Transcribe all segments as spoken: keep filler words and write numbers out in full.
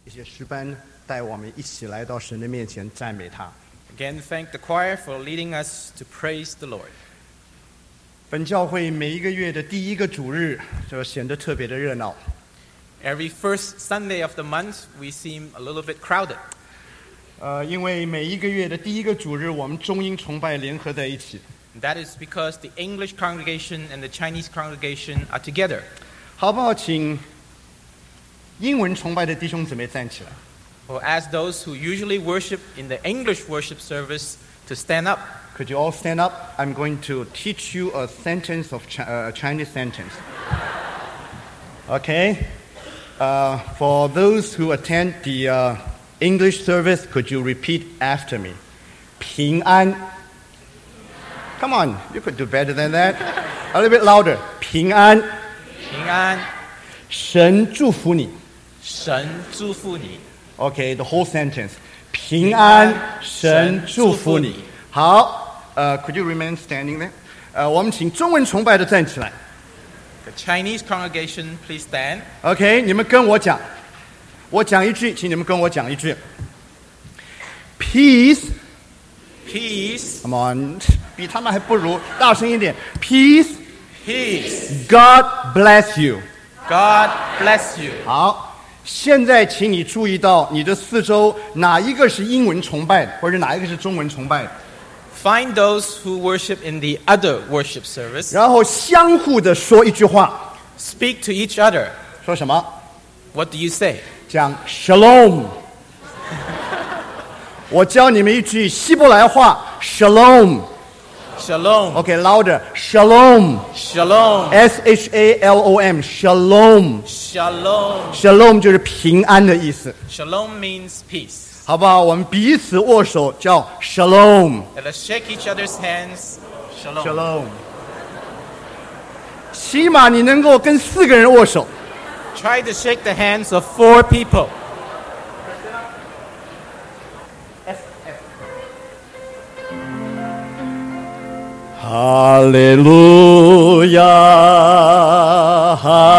一些诗班带我们一起来到神的面前赞美他。 Again, thank the choir for leading us to praise the Lord. 本教会每一个月的第一个主日就显得特别的热闹。 Every first Sunday of the month, we seem a little bit crowded. 呃，因为每一个月的第一个主日，我们中英崇拜联合在一起。 That is because the English congregation and the Chinese congregation are together. 好不好？请英文崇拜的弟兄姊妹站起来。 Or ask those who usually worship in the English worship service to stand up. Could you all stand up? I'm going to teach you a sentence of Ch- uh, Chinese sentence. Okay. Uh, for those who attend the uh, English service, could you repeat after me? 平安. Come on, you could do better than that. A little bit louder. 平安. 平安， 神祝福你。 神祝福你。 Okay, the whole sentence. 平安，神祝福你。好，呃、uh, ，Could you remain standing there? 呃、uh, ，我们请中文崇拜的站起来。 The Chinese congregation, please stand. OK， 你们跟我讲，我讲一句，请你们跟我讲一句。Peace, Peace, come on， 比他们还不如，大声一点。Peace, peace. God bless you. God bless you. 好，现在请你注意到你的四周哪一个是英文崇拜的，或者哪一个是中文崇拜的。 Find those who worship in the other worship service. 然后相互的说一句话。 Speak to each other. 说什么？ What do you say? 讲 Shalom。我教你们一句希伯来话 Shalom。 Shalom. OK, louder. Shalom. Shalom. S H A L O M. Shalom. Shalom. Shalom 就是平安的意思， Shalom means peace. 好不好？我们彼此握手叫 Shalom。 Let us shake each other's hands. Shalom. Shalom。起码你能够跟四个人握手。 Try to shake the hands of four people. Hallelujah,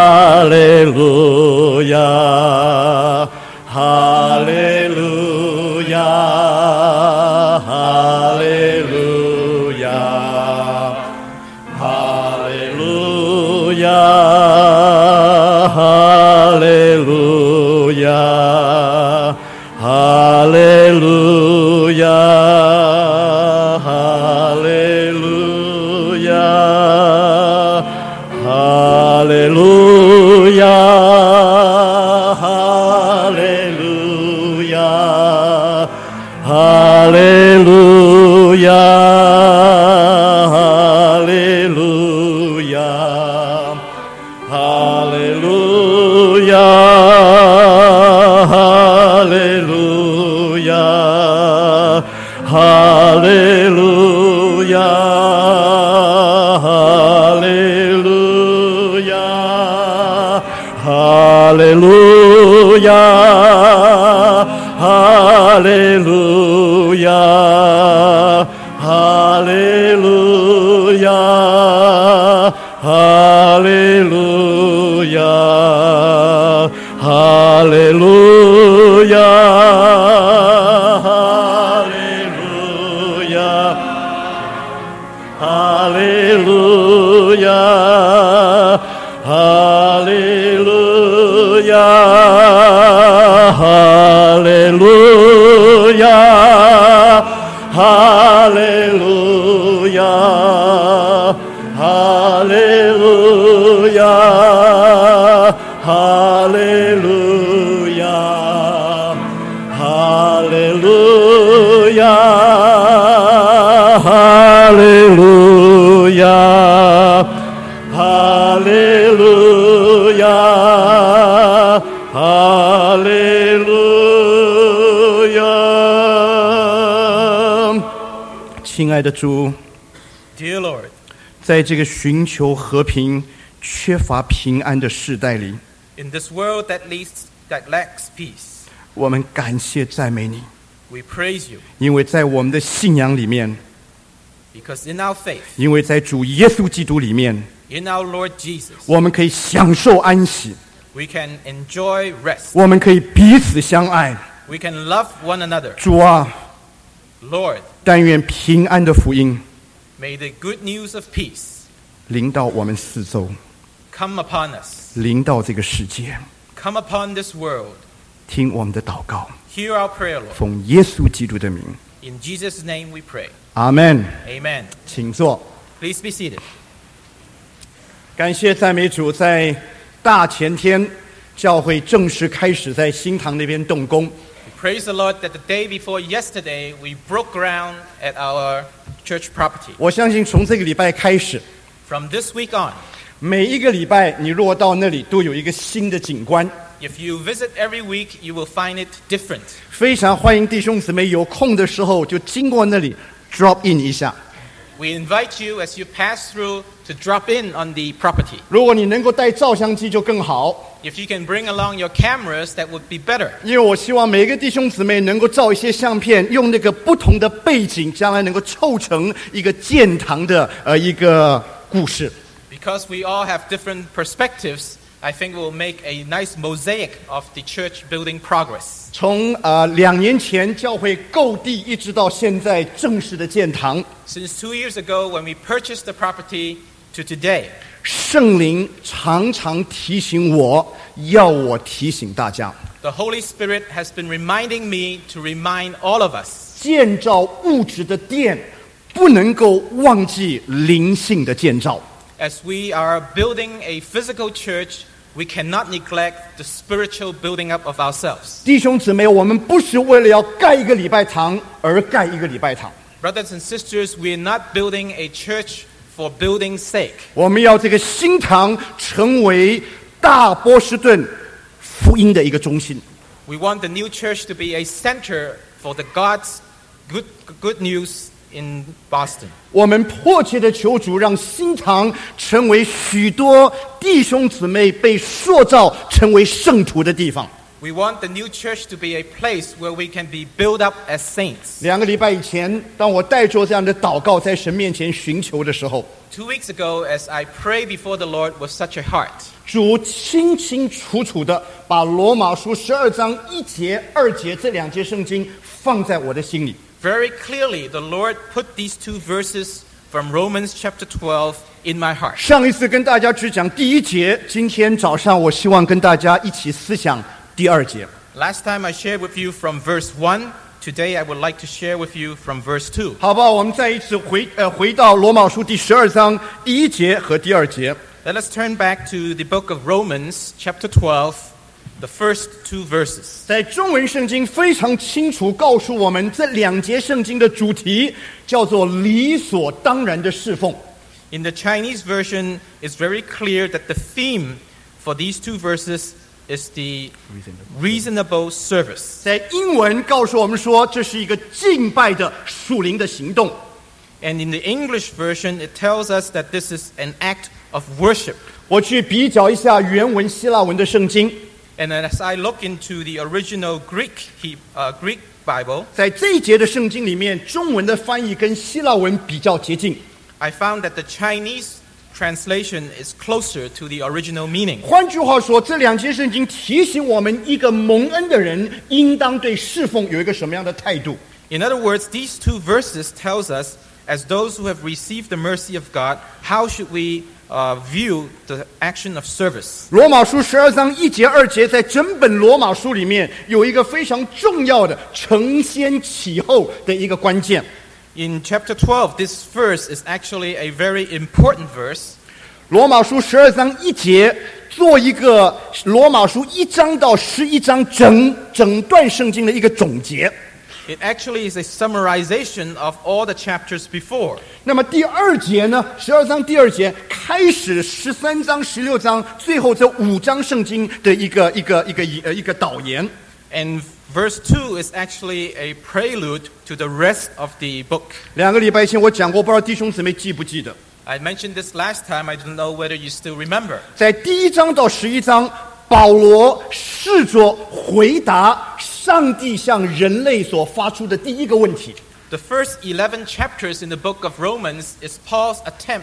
Hallelujah, Hallelujah, Hallelujah, Hallelujah, Hallelujah, Hallelujah. Hallelujah。 亲爱的主， Dear Lord, 在这个寻求和平、缺乏平安的时代里， in this world that leads, that lacks peace, 我们感谢赞美你， we praise you 因为在我们的信仰里面， because in our faith, 因为在主耶稣基督里面， in our Lord Jesus, 我们可以享受安息， We can enjoy rest. 我们可以彼此相爱。 We can love one another. 主啊， Lord, 但愿平安的福音 may the good news of peace 临到我们四周， come upon us, 临到这个世界。 come upon this world. 听我们的祷告， Hear our prayer, Lord. 奉耶稣基督的名， In Jesus' name we pray. 阿门。 Amen. 请坐。 Please be seated. 感谢赞美主，在大前天，教会正式开始在新堂那边动工。 Praise the Lord that the day before yesterday we broke ground at our church property. 我相信从这个礼拜开始， From this week on, 每一个礼拜你若到那里，都有一个新的景观。 if you visit every week, you will find it different. 非常欢迎弟兄姊妹有空的时候就经过那里 drop in 一下。 We invite you as you pass through to drop in on the property. 如果你能够带照相机就更好， If you can bring along your cameras, that would be better. 因为我希望每个弟兄姊妹能够照一些相片，用那个不同的背景，将来能够凑成一个建堂的呃一个故事。 Because we all have different perspectives, I think we'll make a nice mosaic of the church building progress. 从呃两年前教会购地，一直到现在正式的建堂， Since two years ago when we purchased the property to today, 圣灵常常提醒我，要我提醒大家， the Holy Spirit has been reminding me to remind all of us, 建造物质的殿，不能够忘记灵性的建造。 as we are building a physical church, we cannot neglect the spiritual building up of ourselves. 弟兄姊妹，我们不是为了要盖一个礼拜堂而盖一个礼拜堂， Brothers and sisters, we are not building a church for building's sake. 我们要这个新堂成为大波士顿福音的一个中心。 We want the new church to be a center for the God's good, good news in Boston. 我们迫切的求主，让新堂成为许多弟兄姊妹被塑造成为圣徒的地方。 We want the new church to be a place where we can be built up as saints. 两个礼拜以前，当我带着这样的祷告在神面前寻求的时候， Two weeks ago, as I pray before the Lord with such a heart, 主清清楚楚的把罗马书十二章一节、二节这两节圣经放在我的心里。 very clearly, the Lord put these two verses from Romans chapter twelve in my heart. 上一次跟大家只讲第一节，今天早上我希望跟大家一起思想第二节。 Last time I shared with you from verse one. Today I would like to share with you from verse two. 好不好？我们再一次回呃回到罗马书第十二章第一节和第二节。 Let us turn back to the book of Romans chapter twelve, the first two verses. 在中文圣经非常清楚告诉我们，这两节圣经的主题叫做理所当然的侍奉。 In the Chinese version, it's very clear that the theme for these two verses is the reasonable service. 在英文告诉我们说，这是一个敬拜的属灵的行动。 And in the English version, it tells us that this is an act of worship. 我去比较一下原文希腊文的圣经， And as I look into the original Greek, He- uh, Greek Bible, 在这一节的圣经里面，中文的翻译跟希腊文比较接近。 I found that the Chinese translation is closer to the original meaning. 换句话说，这两节圣经提醒我们，一个蒙恩的人应当对侍奉有一个什么样的态度。 In other words, these two verses tells us, as those who have received the mercy of God, how should we uh, view the action of service? 罗马书十二章一节二节，在整本罗马书里面有一个非常重要的承先启后的一个关键。 In chapter twelve, this verse is actually a very important verse. 罗马书十二章一节做一个罗马书一章到十一章整整段圣经的一个总结。 It actually is a summarization of all the chapters before. 那么第二节呢？十二章第二节开始十三章、十六章，最后这五章圣经的一个一个一个呃一个导言。 And verse two is actually a prelude to the rest of the book. 两个礼拜前我讲过，不知道弟兄姊妹记不记得？ I mentioned this last time. I don't know whether you still remember. 在第一章到十一章，保罗试着回答上帝向人类所发出的第一个问题。 The first eleven chapters in the book of Romans is Paul's attempt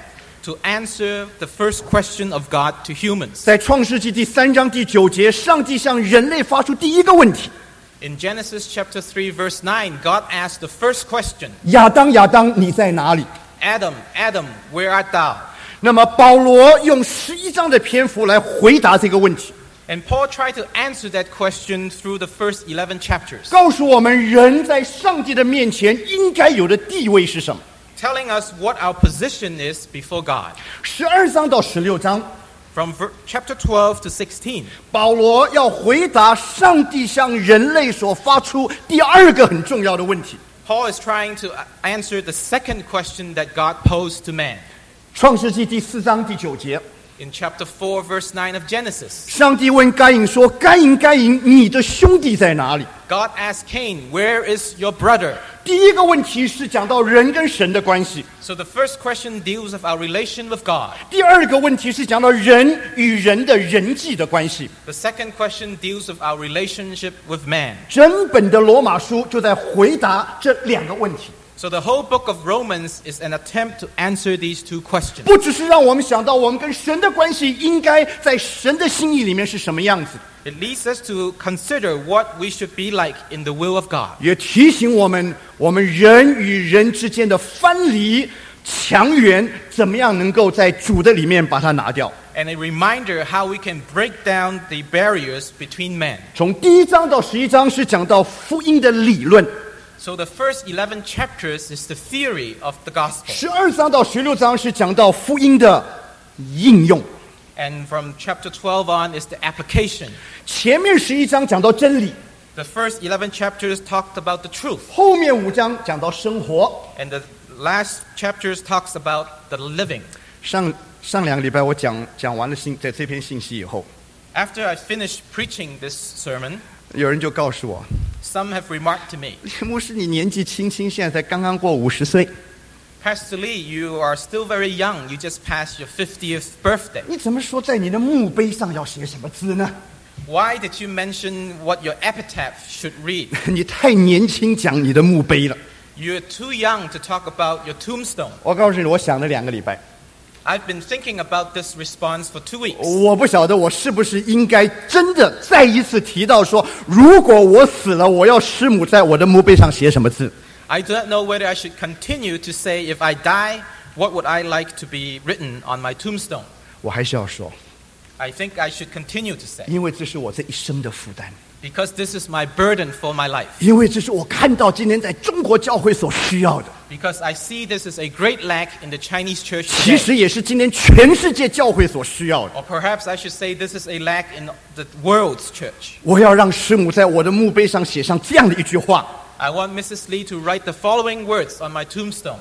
to answer the first question of God to humans. 在创世纪第三章第九节，上帝向人类发出第一个问题。 In Genesis chapter three, verse nine, God asked the first question, 亚当，亚当，你在哪里？ Adam, Adam, where art thou? 那么保罗用十一章的篇幅来回答这个问题， And Paul tried to answer that question through the first eleven chapters, 告诉我们人在上帝的面前应该有的地位是什么。 telling us what our position is before God. 十二章到十六章， From ver- chapter twelve to sixteen, 保罗要回答上帝向人类所发出第二个很重要的问题。 Paul is trying to answer the second question that God posed to man. 创世纪第四章第九节， In chapter four, verse nine of Genesis, 上帝问该隐说：“该隐，该隐，你的兄弟在哪里？” God asked Cain, where is your brother? 第一个问题是讲到人跟神的关系， So the first question deals with our relation with God. 第二个问题是讲到人与人的人际的关系。 The second question deals with our relationship with man. 整本的罗马书就在回答这两个问题， So the whole book of Romans is an attempt to answer these two questions. 不只是让我们想到我们跟神的关系应该在神的心意里面是什么样子， It leads us to consider what we should be like in the will of God. 也提醒我们，我们人与人之间的藩篱墙垣，怎么样能够在主的里面把它拿掉。 And a reminder how we can break down the barriers between men. 从第一章到十一章是讲到福音的理论， So the first eleven chapters is the theory of the gospel. 十二章到十六章是讲到福音的应用。 And from chapter twelve on is the application. 前面十一章讲到真理， The first eleven chapters talked about the truth. 后面五章讲到生活。 And the last chapters talks about the living. 上上两个礼拜我讲讲完了信在这篇信息以后， After I finished preaching this sermon, 有人就告诉我， some have remarked to me, 牧师你年纪轻轻，现在才刚刚过五十岁， Pastor Lee, you are still very young. You just passed your fiftieth birthday. 你怎么说在你的墓碑上要写什么字呢？ Why did you mention what your epitaph should read? 你太年轻讲你的墓碑了。 You're too young to talk about your tombstone. 我告诉你，我想了两个礼拜， I've been thinking about this response for two weeks. 我不晓得我是不是应该真的再一次提到说，如果我死了，我要师母在我的墓碑上写什么字。 I don't know whether I should continue to say, if I die, what would I like to be written on my tombstone? 我还是要说， I think I should continue to say, 因为这是我这一生的负担， because this is my burden for my life. 因为这是我看到今天在中国教会所需要的， Because I see this is a great lack in the Chinese church 其 today. 实也是今天全世界教会所需要的。 Or perhaps I should say this is a lack in the world's church. 我要让师母在我的墓碑上写上这样的一句话： I want Missus Lee to write the following words on my tombstone.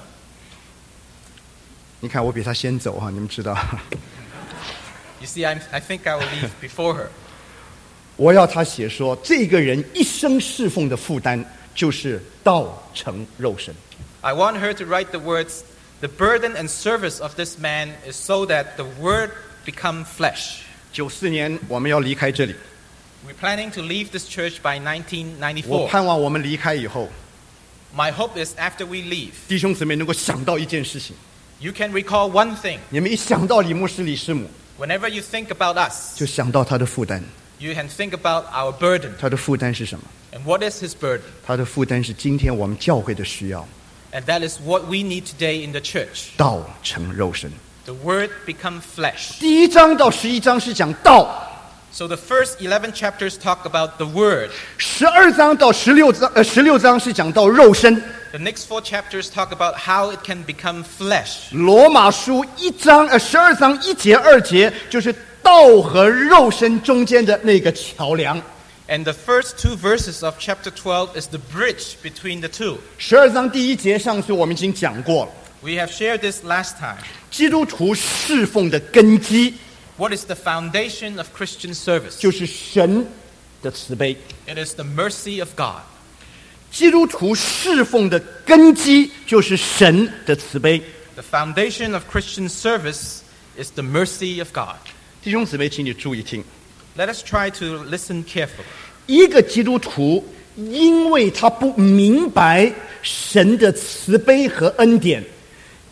你看我比她先走哈，你们知道， You see, I'm, I think I will leave before her. 我要她写说，这个人一生侍奉的负担就是道成肉身。 I want her to write the words, the burden and service of this man is so that the word become flesh. 九四年我们要离开这里， We're planning to leave this church by nineteen 我 ninety-four. 盼望我们离开以后， My hope is after we leave, 弟兄姊妹能够想到一件事情， you can recall one thing. 你们一想到李牧师、李师母， Whenever you think about us, 就想到他的负担。 you can think about our burden. 他的负担是什么？ And what is his burden? 他的负担是今天我们教会的需要， And that is what we need today in the church. 道成肉身。 The word become flesh. 第一章到十一章是讲道， So the first eleven chapters talk about the word. 十二章到十六章，呃，十六章是讲到肉身。 The next four chapters talk about how it can become flesh. 罗马书一章，呃，十二章一节、二节就是道和肉身中间的那个桥梁。 And the first two verses of chapter twelve is the bridge between the two. 十二章第一节，上次我们已经讲过了， We have shared this last time. 基督徒侍奉的根基 What is the foundation of Christian service? 就是神的慈悲。 It is the mercy of God. 基督徒侍奉的根基就是神的慈悲。 The foundation of Christian service is the mercy of God. 弟兄姊妹，请你注意听， Let us try to listen carefully. 一个基督徒因为他不明白神的慈悲和恩典，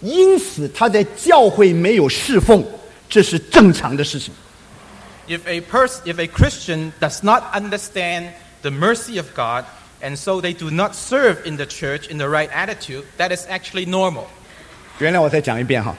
因此他在教会没有侍奉，这是正常的事情。 If a person, if a Christian does not understand the mercy of God, and so they do not serve in the church in the right attitude, that is actually normal. 原谅我再讲一遍哈。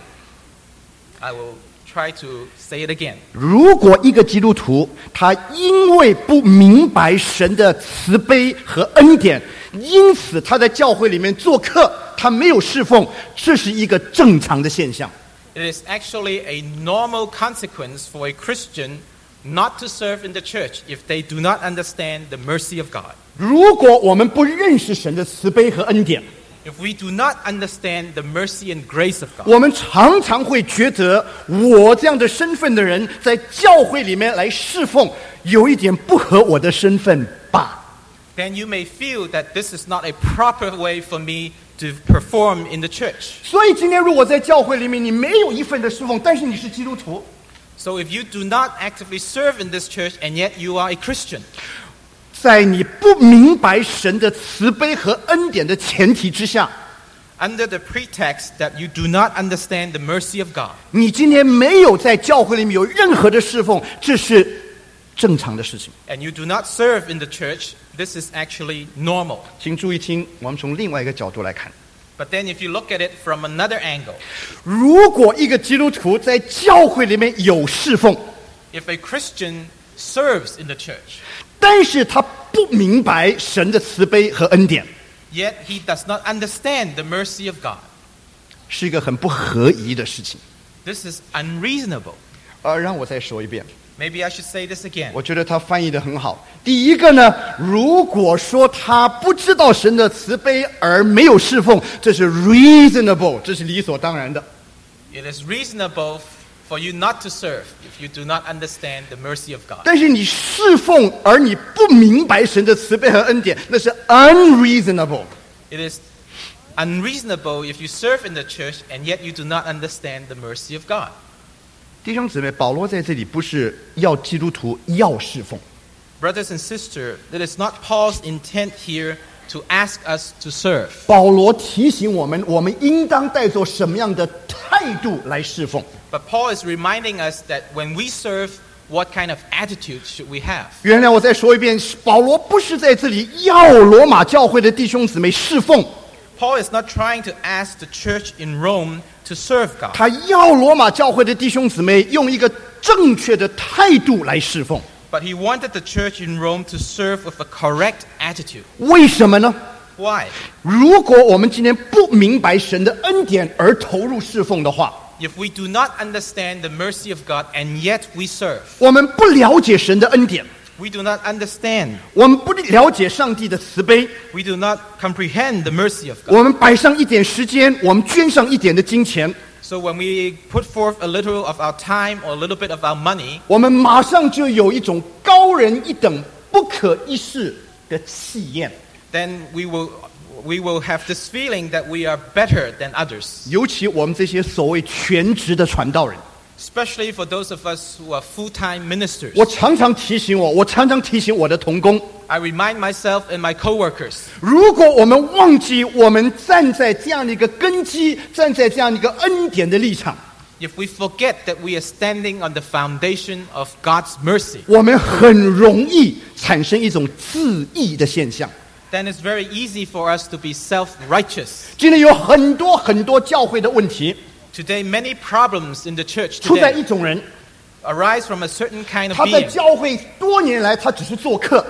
I will try to say it again. 如果一个基督徒他因为不明白神的慈悲和恩典，因此他在教会里面做客，他没有侍奉，这是一个正常的现象。 It is actually a normal consequence for a Christian not to serve in the church if they do not understand the mercy of God. 如果我们不认识神的慈悲和恩典， If we do not understand the mercy and grace of God, 我们常常会觉得我这样的身份的人在教会里面来侍奉，有一点不合我的身份吧。 then you may feel that this is not a proper way for me to perform in the church. 所以今天如果在教会里面你没有一份的侍奉，但是你是基督徒， So if you do not actively serve in this church and yet you are a Christian, 在你不明白神的慈悲和恩典的前提之下， under the pretext that you do not understand the mercy of God, 你今天没有在教会里面有任何的侍奉，这是正常的事情。 and you do not serve in the church, this is actually normal. 请注意听，我们从另外一个角度来看。 But then if you look at it from another angle, 如果一个基督徒在教会里面有侍奉， if a Christian serves in the church, 但是他不明白神的慈悲和恩典， yet he does not understand the mercy of God, 是一个很不合宜的事情。 this is unreasonable. 呃，让我再说一遍， Maybe I should say this again. 我觉得他翻译得很好。第一个呢，如果说他不知道神的慈悲而没有侍奉，这是 reasonable， 这是理所当然的。 It is reasonable for you not to serve if you do not understand the mercy of God. 但是你侍奉而你不明白神的慈悲和恩典，那是 unreasonable。 It is unreasonable if you serve in the church and yet you do not understand the mercy of God. 弟兄姊妹，保罗在这里不是要基督徒要侍奉， Brothers and sisters, it is not Paul's intent here to ask us to serve. 保罗提醒我们，我们应当带着什么样的态度来侍奉。 But Paul is reminding us that when we serve, what kind of attitude should we have? 原谅我再说一遍，保罗不是在这里要罗马教会的弟兄姊妹侍奉， Paul is not trying to ask the church in Rome to serve God. 他要罗马教会的弟兄姊妹用一个正确的态度来侍奉。 But he wanted the church in Rome to serve with a correct attitude. 为什么呢？ Why? 如果我们今天不明白神的恩典而投入侍奉的话， If we do not understand the mercy of God and yet we serve, 我们不了解神的恩典， we do not understand, 我们不了解上帝的慈悲， we do not comprehend the mercy of God. 我们摆上一点时间，我们捐上一点的金钱， So when we put forth a little of our time or a little bit of our money, 我们马上就有一种高人一等、不可一世的气焰。 then we will we will have this feeling that we are better than others, 尤其我们这些所谓全职的传道人， especially for those of us who are full-time ministers. 我常常提醒我，我常常提醒我的同工， I remind myself and my co-workers, 如果我们忘记我们站在这样的一个根基，站在这样的一个恩典的立场， if we forget that we are standing on the foundation of God's mercy, 我们很容易产生一种自义的现象。 then it's very easy for us to be self-righteous. 今天有很多很多教会的问题， Today, many problems in the church 出在 today 一种人， arise from a certain kind of 他在 being. 教会多年来，他只是做客，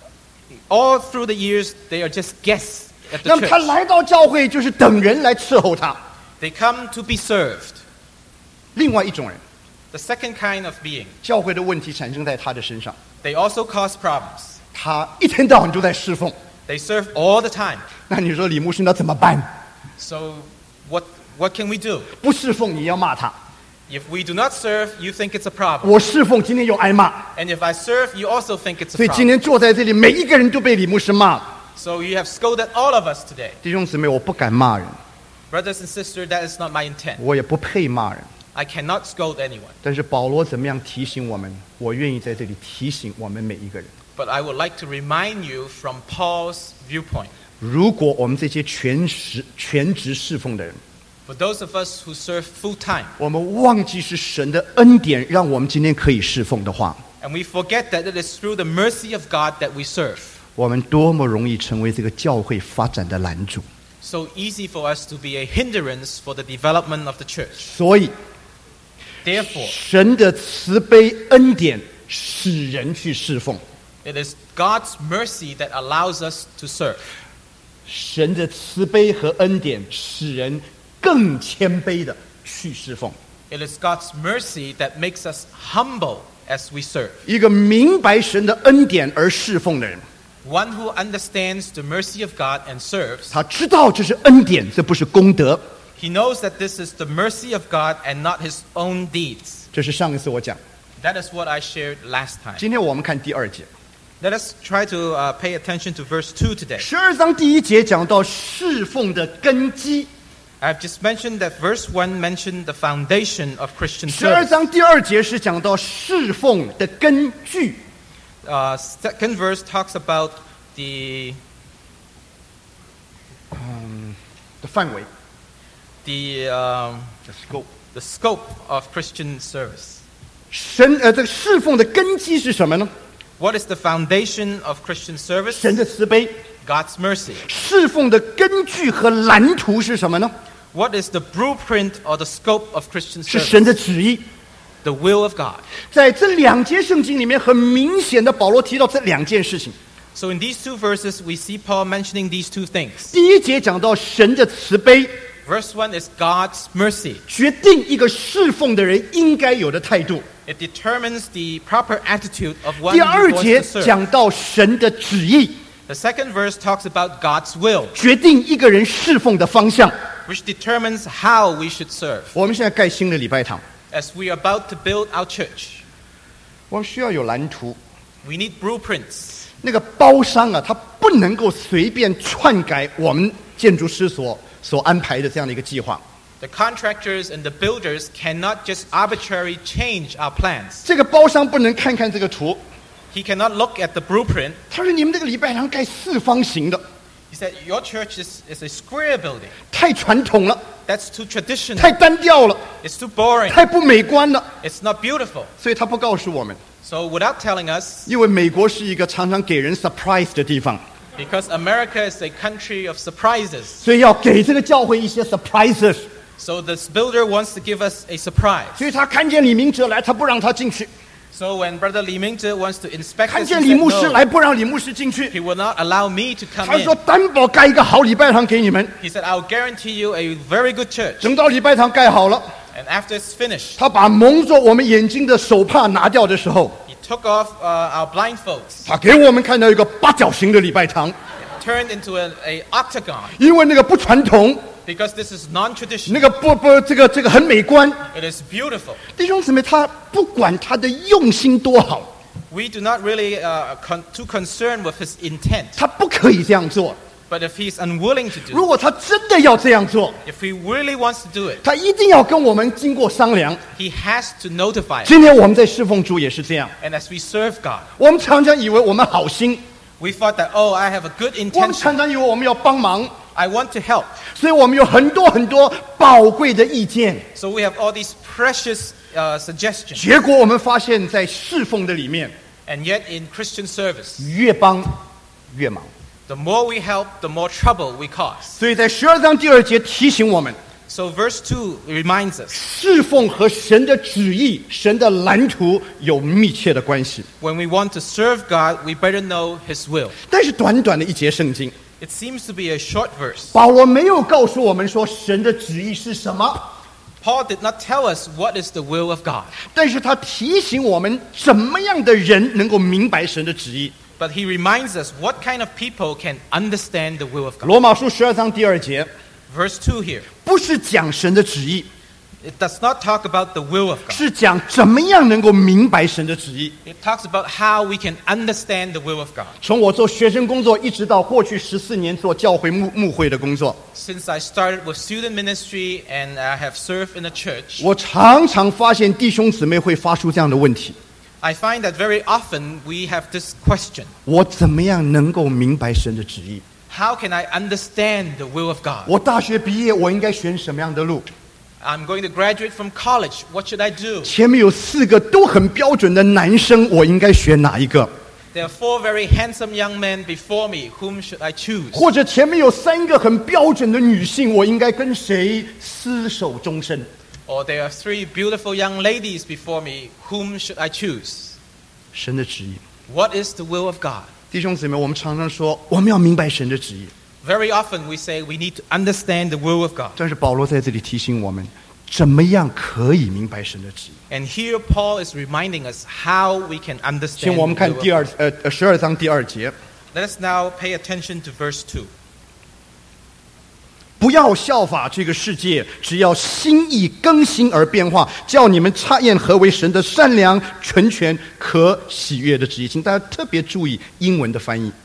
All through the years, they are just guests at 那 the 么他 church. 来到教会就是等人来伺候他。 They come to be served. 另外一种人， The second kind of being, 教会的问题产生在他的身上， they also cause problems. 他一天到晚都在侍奉。 They serve all the time. 那你说李牧师那怎么办？ So what, what can we do? 不侍奉你要骂他， If we do not serve, you think it's a problem. 我侍奉今天又挨骂， And if I serve, you also think it's 所 a 以今 problem. 天坐在这里每一个人都被李牧师骂了。 So you have scolded all of us today. 弟兄姊妹，我不敢骂人， Brothers and sisters, that is not my intent. 我也不配骂人。 I cannot scold anyone. 但是保罗怎么样提醒我们？我愿意在这里提醒我们每一个人。 But I would like to remind you from Paul's viewpoint. 如果我们这些全职全职侍奉的人， For those of us who serve full time, 我们忘记是神的恩典让我们今天可以侍奉的话， and we forget that it is through the mercy of God that we serve. 我们多么容易成为这个教会发展的拦阻。 So easy for us to be a hindrance for the development of the church. 所以 Therefore, 神的慈悲恩典使人去侍奉， it is God's mercy that allows us to serve. 神的慈悲和恩典使人更谦卑的去侍奉。 It is God's mercy that makes us humble as we serve. 一个明白神的恩典而侍奉的人， One who understands the mercy of God and serves, 他知道这是恩典，这不是功德。 he knows that this is the mercy of God and not his own deeds. 这是上一次我讲。 That is what I shared last time. 今天我们看第二节， Let us try to uh, pay attention to verse two today. 十二章第一节讲到侍奉的根基， I've just mentioned that verse one mentioned the foundation of Christian 十二 service. 章第二节是讲到侍奉的根据。 Uh, second verse talks about the 的范围 the um, 的 scope， the scope of Christian service. 神呃，这个侍奉的根基是什么呢？ What is the foundation of Christian service? 神的慈悲。 God's mercy. 侍奉的根据和蓝图是什么呢？ What is the blueprint or the scope of Christian 是神 service? 的旨意。 The will of God. 在这两节圣经里面，很明显的保罗提到这两件事情。 So in these two verses, we see Paul mentioning these two things. 第一节讲到神的慈悲， Verse one is God's mercy. 决定一个侍奉的人应该有的态度。 It determines the proper attitude of one 第 who 二 wants 节 to serve. 讲到神的旨意， The second verse talks about God's will, 决定一个人侍奉的方向。 which determines how we should serve. 我们现在盖新的礼拜堂， As we are about to build our church, 我们需要有蓝图。 we need blueprints. 那个包商啊，他不能够随便篡改我们建筑师所所安排的这样的一个计划。 The contractors and the builders cannot just arbitrarily change our plans. 这个包商不能看看这个图， He cannot look at the blueprint. 他说：“你们这个礼拜堂盖四方形的， He said, your church is, is a square building. 太传统了， That's too traditional. 太单调了， It's too boring. 太不美观了。 It's not beautiful. ” 所以他不告诉我们， So without telling us, 因为美国是一个常常给人 surprise 的地方， because America is a country of surprises, 所以要给这个教会一些 surprises。 so this builder wants to give us a surprise. 所以他看见李明哲来，他不让他进去； So when Brother Li Mingzhe wants to inspect 看 us, 见 he 李 said 牧师 no. 来，不让李牧师进去。 He will not allow me to come 他说 in. 担保盖一个好礼拜堂给你们。 He said, I'll guarantee you a very good church. 等到礼拜堂盖好了， And after it's finished, 他把蒙着我们眼睛的手帕拿掉的时候， he took off uh, our blindfolds, 他给我们看到一个八角形的礼拜堂， turned into a, a octagon, 因为那个不传统， because this is non-traditional. 那个不不这个这个很美观。 It is beautiful. 弟兄姊妹，他不管他的用心多好， We do not really uh, con- too concerned with his intent. 他不可以这样做。 But if he's unwilling to do 如 it, 果他真的要这样做， if he really wants to do it, 他一定要跟我们经过商量。 he has to notify us. 今天我们在侍奉主也是这样， And as we serve God, 我们常常以为我们好心， we thought that, oh, I have a good 我们 intention. 常常以为我们要帮忙， I want to help. 所以我们有很多很多宝贵的意见。 So we have all these precious uh, suggestions. 结果我们发现，在侍奉的里面， And yet in Christian service, 越帮越忙。 the more we help, the more trouble we cause. 所以在十二章第二节提醒我们， So verse two reminds us, 侍奉和神的旨意、神的蓝图有密切的关系。 when we want to serve God, we better know his will. 但是短短的一节圣经， It seems to be a short verse. 保罗没有告诉我们说神的旨意是什么， Paul did not tell us what is the will of God, 但是他提醒我们怎么样的人能够明白神的旨意。 but he reminds us what kind of people can understand the will of God. 罗马书十二章第二节 Verse two here, 不是讲神的旨意， it does not talk about the will of God. 是讲怎么样能够明白神的旨意。 It talks about how we can understand the will of God. 从我做学生工作，一直到过去十四年做教会牧牧会的工作， Since I started with student ministry and I have served in the church, 我常常发现弟兄姊妹会发出这样的问题： I find that very often we have this question. 我怎么样能够明白神的旨意？ how can I understand the will of God? 我大学毕业，我应该选什么样的路？ I'm going to graduate from college. What should I do? 前面有四个都很标准的男生，我应该选哪一个？ There are four very handsome young men before me. Whom should I choose? 或者前面有三个很标准的女性，我应该跟谁厮守终身？ Or there are three beautiful young ladies before me. Whom should I choose? 神的旨意， What is the will of God? 弟兄姊妹，我们常常说我们要明白神的旨意， Very often we say we need to understand the will of God. 但是保罗在这里提醒我们，怎么样可以明白神的旨意？ And here Paul is reminding us how we can 请 understand 我们 the 看 will 第 of 二 God. 呃呃十二章第二节， Let us now pay attention to verse two. 不要效法这个世界，只要心意更新而变化，叫你们察验何为神的善良、纯全、可喜悦的旨意。请大家特别注意英文的翻译。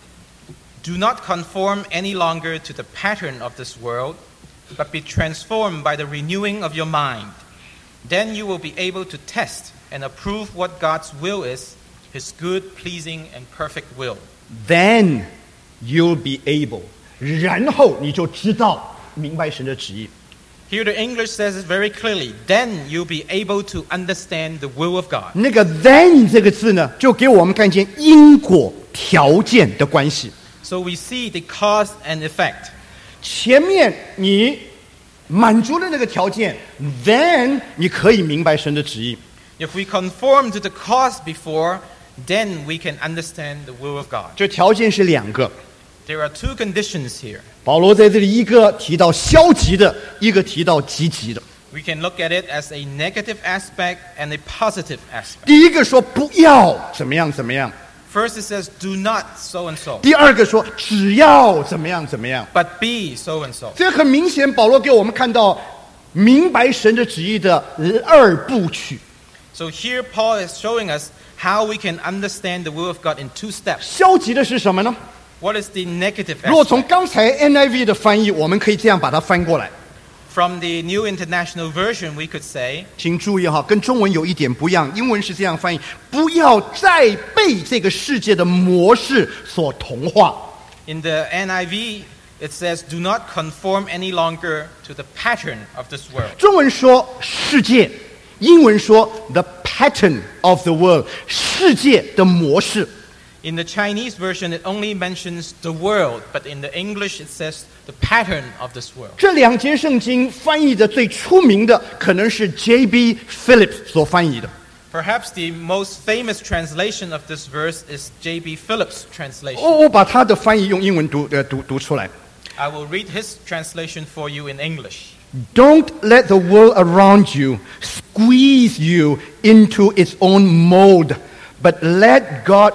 Do not conform any longer to the pattern of this world, but be transformed by the renewing of your mind. Then you will be able to test and approve what God's will is, His good, pleasing, and perfect will. Then you'll be able， 然后你就知道明白神的旨意。 Here the English says it very clearly. Then you'll be able to understand the will of God. 那个 then 这个字呢，就给我们看见因果条件的关系。 So we see the cause and effect. 前面你满足了那个条件 ，then 你可以明白神的旨意。 If we conform to the cause before, then we can understand the will of God. 这条件是两个。 There are two conditions here. 保罗在这里一个提到消极的，一个提到积极的。 We can look at it as a negative aspect and a positive aspect. 第一个说不要怎么样怎么样， First, it says, do not so and so, 第二个说只要怎么样怎么样。 but be so and so. 这很明显，保罗给我们看到明白神的旨意的二部曲。 So here Paul is showing us how we can understand the will of God in two steps. 消极的是什么呢？ What is the negative 如果从 aspect? 刚才 N I V 的翻译，我们可以这样把它翻过来。 From the New International Version, we could say, 请注意哈，跟中文有一点不一样，英文是这样翻译：不要再被这个世界的模式所同化。 in the N I V, it says, do not conform any longer to the pattern of this world. 中文说世界，英文说 the pattern of the world， 世界的模式。 In the Chinese version, it only mentions the world, but in the English, it says the pattern of this world. 这两节圣经翻译的最出名的，可能是 J B Phillips 所翻译的。 Perhaps the most famous translation of this verse is J B Phillips' translation. 我我把他的翻译用英文读呃读读出来。 I will read his translation for you in English. Don't let the world around you squeeze you into its own mold, but let God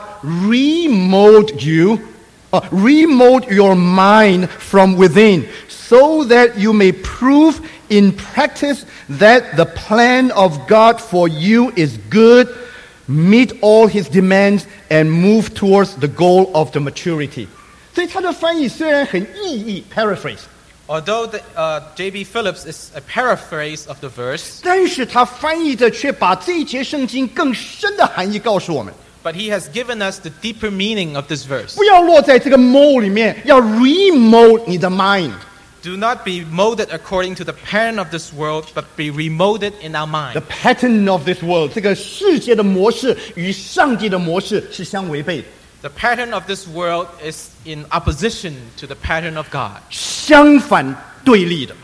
remold you, uh, remold your mind from within, so that you may prove in practice that the plan of God for you is good, meet all His demands, and move towards the goal of the maturity. 所以他的翻译虽然很意义 paraphrase， Although the, uh, J B Phillips is a paraphrase of the verse, 但是他翻译的却把这一节圣经更深的含义告诉我们。 but he has given us the deeper meaning of this verse. 不要落在这个 mold 里面，要 remold 你的 mind。 Do not be molded according to the pattern of this world, but be remolded in our The mind. pattern of this world， 这个世界的模式与上帝的模式是相违背的， The pattern of this world is in opposition to the pattern of God. 相反对立的。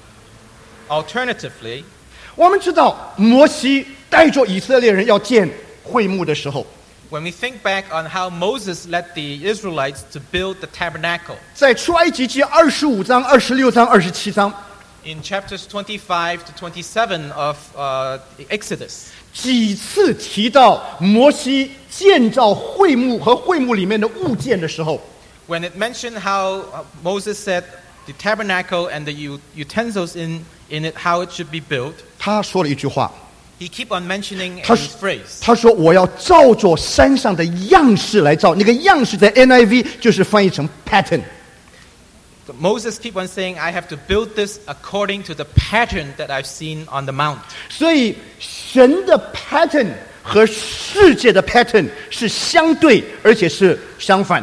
Alternatively, 我们知道，摩西带着以色列人要建会幕的时候， when we think back on how Moses led the Israelites to build the tabernacle, 在出埃及记二十五章、二十六章、二十七章， in chapters twenty-five to twenty-seven of uh, the Exodus, 几次提到摩西建造会幕和会幕里面的物件的时候， when it mentioned how uh, Moses said the tabernacle and the u- utensils in, in it, how it should be built, 他说了一句话， he keep on mentioning 他 this phrase. 他说我要照着山上的样式来造，那个样式在 N I V 就是翻译成 pattern。 Moses keep on saying, I have to build this according to the pattern that I've seen on the mount. 所以神的 pattern 和世界的 pattern 是相对，而且是相反。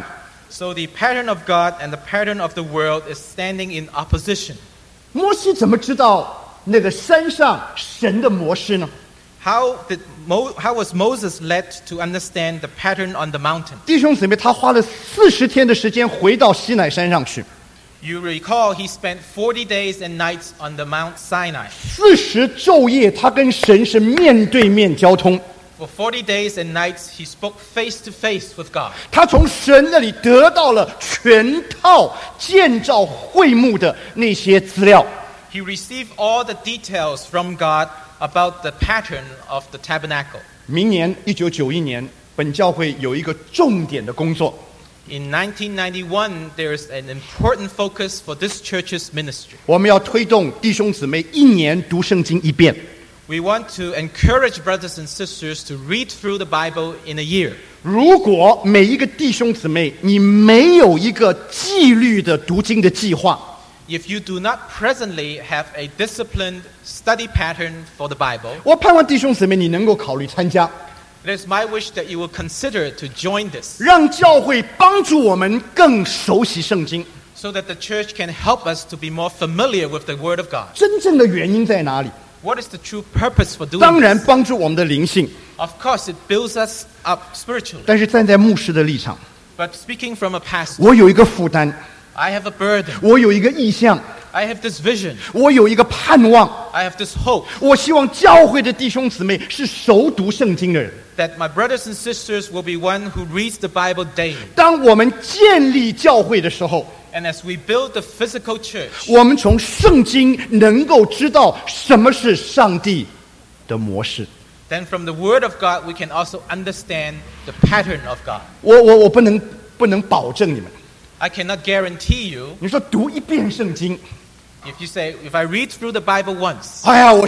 So the pattern of God and the pattern of the world is standing in opposition. 摩西怎么知道那个山上神的模式呢？ How did Mo, how was Moses led to understand the pattern on the mountain? 弟兄姊妹，他花了四十天的时间回到西乃山上去， You recall he spent forty days and nights on the Mount Sinai. 四十昼夜，他跟神是面对面交通。 For forty days and nights he spoke face to face with God. 他从神那里得到了全套建造会幕的那些资料。 He received all the details from God about the pattern of the tabernacle. 明年一九九一年，本教会有一个重点的工作， In nineteen ninety-one, there is an important focus for this church's ministry. 我们要推动弟兄姊妹一年读圣经一遍。 We want to encourage brothers and sisters to read through the Bible in a year. 如果每一个弟兄姊妹你没有一个纪律的读经的计划， If you do not presently have a disciplined study pattern for the Bible, 我盼望弟兄姊妹你能够考虑参加， it is my wish that you will consider to join this 让教会帮助我们更熟悉圣经。 so that the church can help us to be more familiar with the Word of God. 真正的原因在哪里？ What is the true purpose for doing 当然 this? 帮助我们的灵性， Of course, it builds us up spiritually. 但是站在牧师的立场， But speaking from a pastor, 我有一个负担， I have a burden. 我有一个意向， I have this vision. 我有一个盼望。 I have this hope 我希望教会的弟兄姊妹是熟读圣经的人。 that my brothers and sisters will be one who reads the Bible daily. 当我们建立教会的时候， And as we build the physical church, 我们从圣经能够知道什么是上帝的模式。 then from the Word of God, we can also understand the pattern of God. 我我我不能不能保证你们。 I cannot guarantee you, 你说读一遍圣经， if you say, if I read through the Bible once, 哎呀，我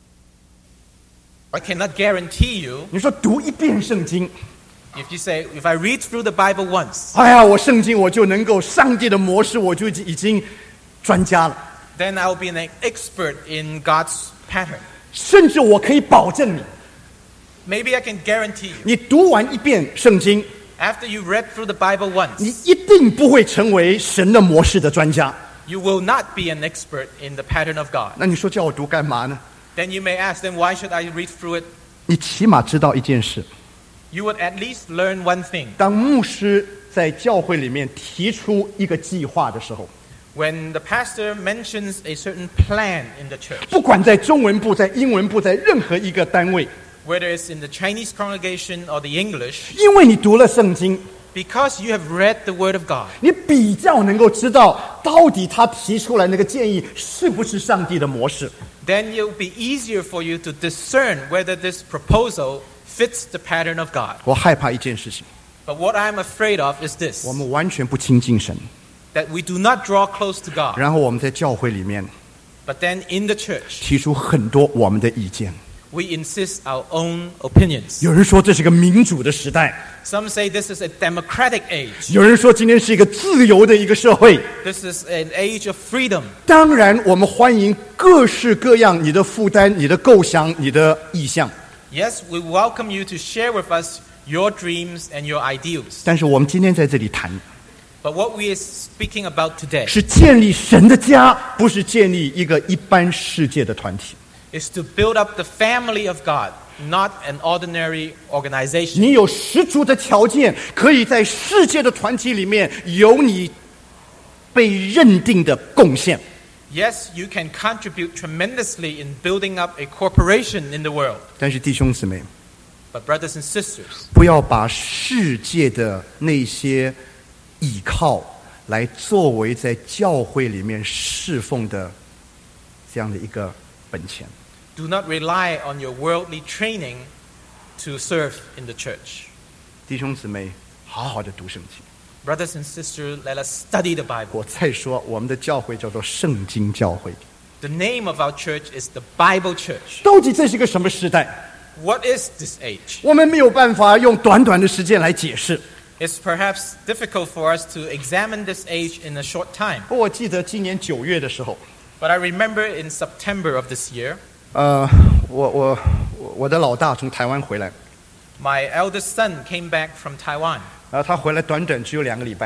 I cannot guarantee you, 你说读一遍圣经， if you say, if I read through the Bible once, 哎呀，我圣经我就能够上帝的模式，我就已经已经专家了， then I will be an expert in God's pattern. 甚至我可以保证你， Maybe I can guarantee you, 你读完一遍圣经， after you read through the Bible 你 once, 一定不会成为神的模式的专家。 you will not be an expert in the pattern of God. 那你说叫我读干嘛呢？ Then you may ask, then why should I read through it? 你起码知道一件事： You would at least learn one thing. 当牧师在教会里面提出一个计划的时候， When the pastor mentions a certain plan in the church, 不管在中文部、在英文部、在任何一个单位， whether it's in the Chinese congregation or the English, 因为你读了圣经， because you have read the Word of God, 你比较能够知道到底他提出来那个建议是不是上帝的模式。 then it will be easier for you to discern whether this proposal fits the pattern of God. 我害怕一件事情， But what I'm afraid of is this, 我们完全不亲近神， that we do not draw close to God, 然后我们在教会里面 but then in the church, 提出很多我们的意见。 we insist our own opinions. 有人说这是个民主的时代， Some say this is a democratic age. 有人说今天是一个自由的一个社会。 This is an age of freedom. 当然，我们欢迎各式各样你的负担、你的构想、你的意向。 Yes, we welcome you to share with us your dreams and your ideals. 但是我们今天在这里谈， But what we are speaking about today 是建立神的家，不是建立一个一般世界的团体。 is to build up the family of God, not an ordinary organization. 你有十足的条件，可以在世界的团体里面有你被认定的贡献。 Yes, you can contribute tremendously in building up a corporation in the world. 但是弟兄姊妹， But brothers and sisters, 不要把世界的那些倚靠来作为在教会里面侍奉的这样的一个本钱。 do not rely on your worldly training to serve in the church. 弟兄姊妹，好好的读圣经。 Brothers and sisters, let us study the Bible. 我再说，我们的教会叫做圣经教会。 The name of our church is the Bible Church. 到底这是个什么时代？ What is this age? 我们没有办法用短短的时间来解释。 It's perhaps difficult for us to examine this age in a short time. 我记得今年九月的时候， But I remember in September of this year, 呃，我我我我的老大从台湾回来， my eldest son came back from Taiwan. 然后他回来短短只有两个礼拜，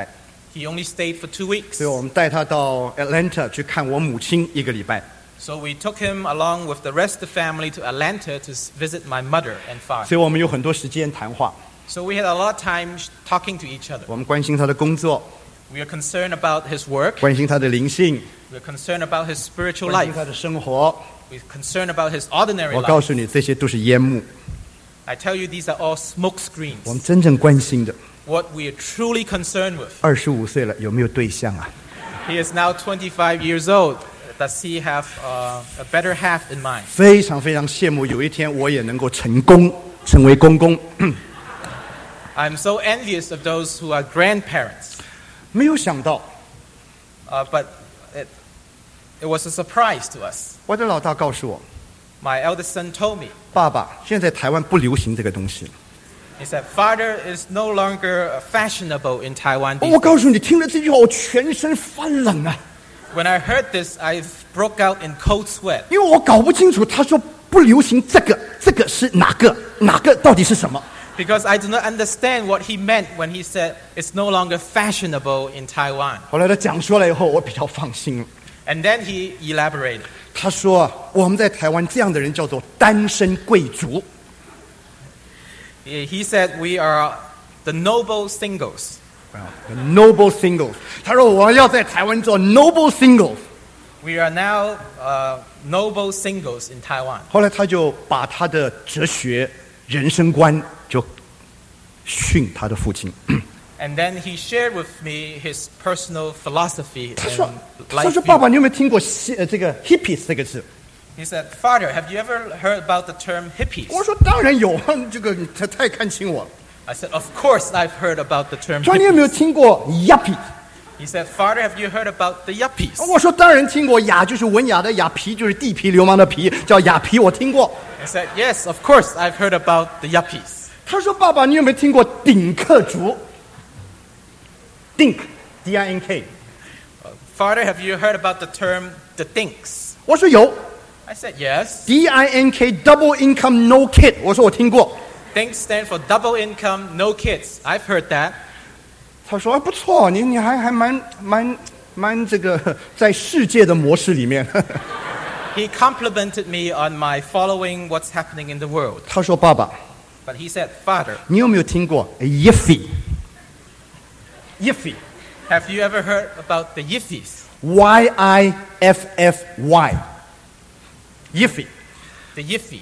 He only stayed for two weeks. 所以我们带他到 Atlanta 去看我母亲一个礼拜。 So we took him along with the rest of the family to Atlanta to s- visit my mother and father. 所以我们有很多时间谈话， So we had a lot of time sh- talking to each other. 我们关心他的工作， We are concerned about his work. 关心他的灵性， We are concerned about his spiritual 关心 life. 他的生活。 We're concerned about his ordinary 我告 life. 诉你，这些都是烟幕。 I tell you, these are all smoke 我们 screens. 真正关心的， What we are truly concerned with. 二十五岁了，有没有对象啊？ He is now twenty-five years old. Does he have uh, a better half in mind? 非常非常羡慕，有一天我也能够成功，成为公公。 I'm so envious of those who are grandparents. 没有想到， Uh, but it, it was a surprise to us. 我的老大告诉我， My eldest son told me, 爸爸，现在台湾不流行这个东西。 he said, Father, is no longer uh, fashionable in Taiwan. these 我告诉你，听了这句话，我全身发冷啊， When I heard this, I broke out in cold sweat 因为我搞不清楚他说不流行这个，这个是哪个，哪个到底是什么？ because I do not understand what he meant when he said it's no longer fashionable in Taiwan. 后来他讲出来以后，我比较放心了。 And then he elaborated. 他说，我们在台湾这样的人叫做单身贵族。 He he said we are the noble singles. Noble singles，他说我要在台湾做 noble singles。 We are now uh, noble singles in Taiwan. 后来他就把他的哲学、人生观就训他的父亲。 And then he shared with me his personal philosophy 他说 and：“ 他 life 说爸爸， view. 你有没有听过西呃这个 hippies 这个字？” He said, Father, have you ever heard about the term hippies? 我说当然有，这个他太看清我了。 I said, of course I've heard about the term 说你有没有 hippies. 听过 yuppie？ He said, Father, have you heard about the yuppies? 我说当然听过，雅就是文雅的雅，皮就是地痞流氓的皮，叫雅皮，我听过。 I said, yes, of course I've heard about the yuppies. 他说爸爸，你有没有听过顶客族 ？Dink，D I N K。 Father, have you heard about the term the dinks? 我说有 I said, yes. ，D I N K，double income no kid。我说我听过。 Dinks stand for double income, no kids. I've heard that. 他说哎不错，你你还还蛮蛮蛮这个在世界的模式里面。 He complimented me on my following what's happening in the world. 他说爸爸， But he said, Father, 你有没有听过 Yiffy？Yiffy，Y have you ever heard about the yippies? I F F Y，Yiffy。 The yiffy.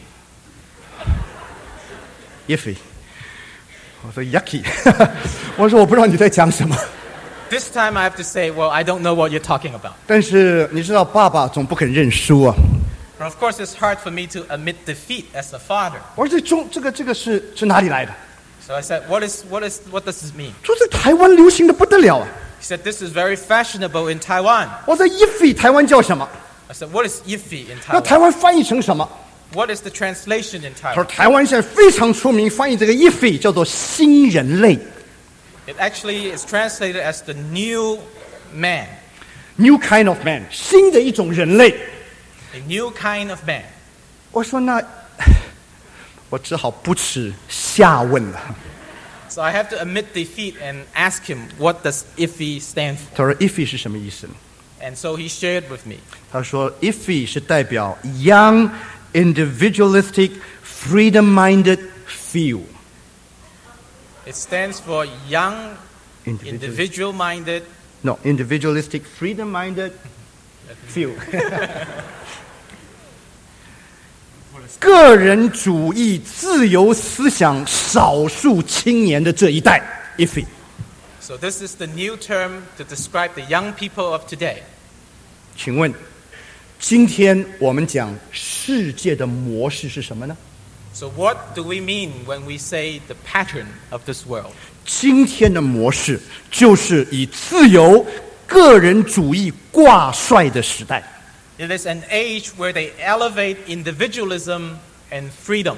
Yiffy，我说 yucky， 我说我不知道你在讲什么。 This time I have to say, well, I don't know what you're talking about. 但是你知道，爸爸总不肯认输啊。 But of course, it's hard for me to admit defeat as a father. 我说这中这个这个是是哪里来的？ So I said, what is what is what does this mean? 说在台湾流行的不得了啊。 He said, this is very fashionable in Taiwan. 我说 Yiffy 台湾叫什么？ I said, what is yiffy in 那 Taiwan? 台湾翻译成什么？ What is the translation in 他说 Taiwan? 台湾现在非常出名，翻译这个 Yiffy 叫做新人类 It actually is translated as the new man, ，New kind of man， 新的一种人类。 a new kind of man. 我说那我只好不耻下问了。 So I have to admit defeat and ask him, what does iffy stand for? 他说 Yiffy 是什么意思呢？ And so he shared with me. 他说 Yiffy 是代表 young, individualistic, freedom-minded few。 It stands for young, Individual, individual-minded, no, individualistic, freedom-minded few 。个人主义、自由思想少数青年的这一代 ，Yiffy。 So this is the new term to describe the young people of today. 请问，今天我们讲世界的模式是什么呢？ So what do we mean when we say the pattern of this world? 今天的模式就是以自由、个人主义挂帅的时代。 It is an age where they elevate individualism and freedom.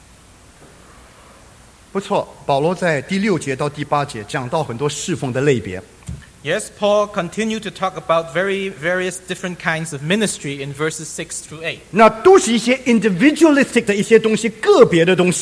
不错，保罗在第六节到第八节讲到很多侍奉的类别。 Yes, Paul continued to talk about very various different kinds of ministry in verses six through eight. 那都是一些 individualistic 的一些东西，个别的东西。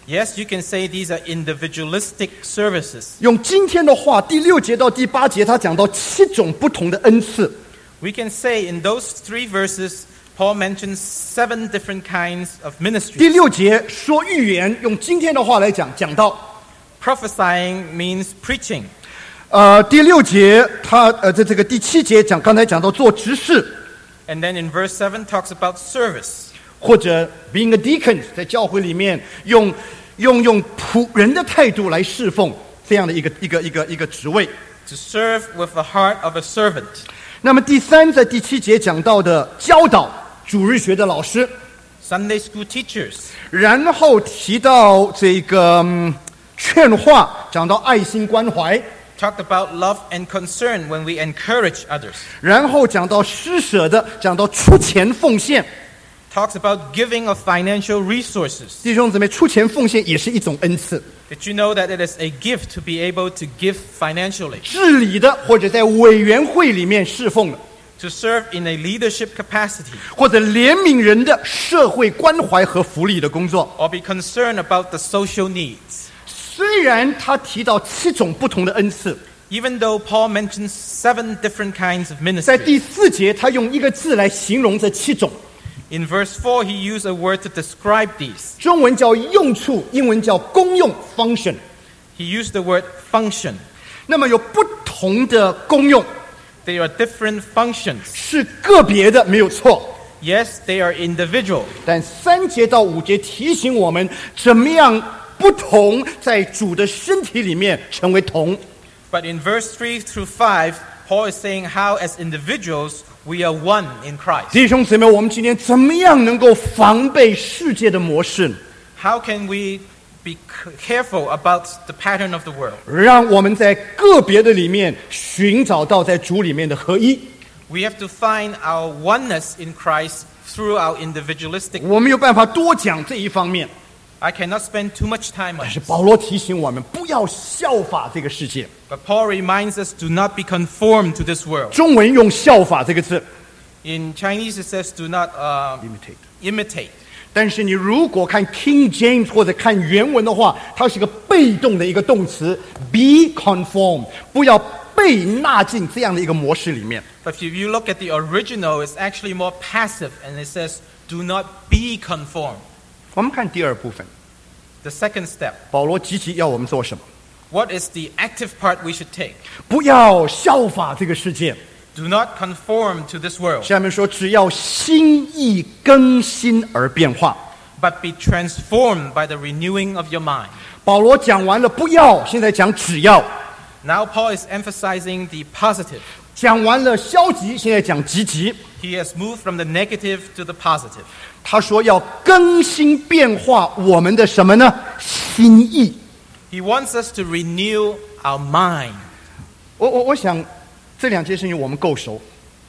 Yes, you can say these are individualistic services. 用今天的话，第六节到第八节，他讲到七种不同的恩赐。 We can say in those three verses, Paul mentions seven different kinds of 第 ministries. 六节说预言，用今天的话来讲，讲到 Prophesying means preaching. 呃第六节，他呃在这个第七节讲，刚才讲到做执事， And then in verse seven talks about service. 或者 being a deacon， 在教会里面用用用仆人的态度来侍奉这样的一个一个一个一个职位。 To serve with the heart of a servant. 那么第三，在第七节讲到的教导，主日学的老师， Sunday school teachers. 然后提到这个、嗯、劝化，讲到爱心关怀， Talked about love and concern when we encourage others. 然后讲到施舍的，讲到出钱奉献。 Talks about giving of financial resources. 弟兄姊妹，出钱奉献也是一种恩赐。 Did you know that it is a gift to be able to give financially? 治理的，或者在委员会里面侍奉的， To serve in a leadership capacity. 或者怜悯人的社会关怀和福利的工作。 Or be concerned about the social needs. 虽然他提到七种不同的恩赐， Even though Paul mentions seven different kinds of 在 ministry. 第四节他用一个字来形容这七种， In verse four, he used a word to describe these. 中文叫用处，英文叫功用 function。 He used the word function. 那么有不同的功用， They are different functions. 是个别的，没有错。 Yes, they are individual. 但三节到五节提醒我们，怎么样不同，在主的身体里面成为同。 But in verse three through five, Paul is saying how as individuals we are one in Christ. 弟兄姊妹，我们今天怎么样能够防备世界的模式， How can we be c- careful about the pattern of the world? 让我们在个别的里面寻找到在主里面的合一。 We have to find our oneness in Christ through our individualistic. 我们有办法多讲这一方面， I cannot spend too much time on 但是 it. 保罗提醒我们不要效法这个世界。 But Paul reminds us, do not be conformed to this world. 中文用效法这个字 In Chinese it says, do not uh, imitate， imitate. 但是你如果看 King James 或者看原文的话，它是个被动的一个动词 ，be conformed， 不要被纳进这样的一个模式里面。 But if you look at the original, it's actually more passive, and it says, do not be conformed. 我们看第二部分， The second step. 保罗积极要我们做什么？ What is the active part we should take? 不要效法这个世界。 Do not conform to this world, 下面说，只要心意更新而变化。 but be transformed by the renewing of your mind. 保罗讲完了不要，现在讲只要； Now Paul is emphasizing the positive. 讲完了消极，现在讲积极。 He has moved from the negative to the positive. 他说要更新变化我们的什么呢？心意。 He wants us to renew our mind. 我我我想这两件事情我们够熟，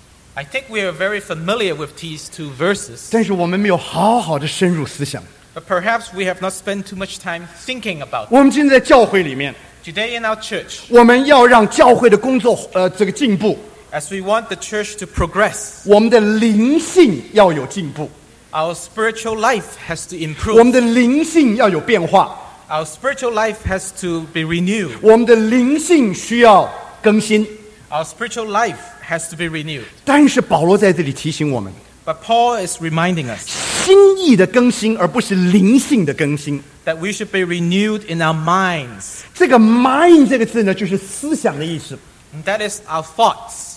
I think we are very familiar with these two verses, 但是我们没有好好的深入思想。 but perhaps we have not spent too much time thinking about it. 我们今天在教会里面， Today in our church, 我们要让教会的工作呃这个进步， as we want the church to progress, 我们的灵性要有进步， our spiritual life has to 我 improve. 们的灵性要有变化， Our spiritual life has to be renewed. 我们的灵性需要更新。 Our spiritual life has to be renewed. 但是保罗在这里提醒我们， But Paul is reminding us 心意的更新，而不是灵性的更新。 that we should be renewed in our minds. 这个 mind 这个字呢，就是思想的意思。 And that is our thoughts.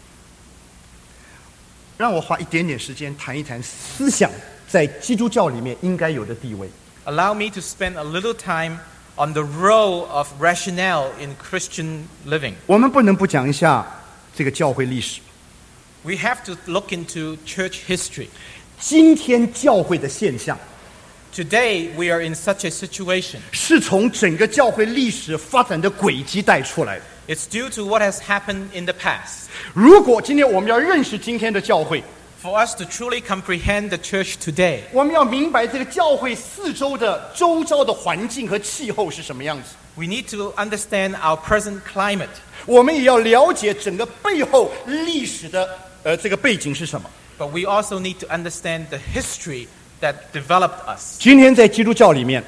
让我花一点点时间谈一谈思想在基督教里面应该有的地位。 Allow me to spend a little time on the role of rationale in Christian living. 我们不能不讲一下这个教会历史。 We have to look into church history. 今天教会的现象 Today, we are in such a situation. 是从整个教会历史发展的轨迹带出来的。 It's due to what has happened in the past. 如果今天我们要认识今天的教会， For us to truly comprehend the church today, 我们要明白这个教会四周的周遭的环境和气候是什么样子。 we need to understand our present climate. 我们也要了解整个背后历史的呃这个背景是什么。 But we also need to understand the history that developed us. 今天在基督教里面，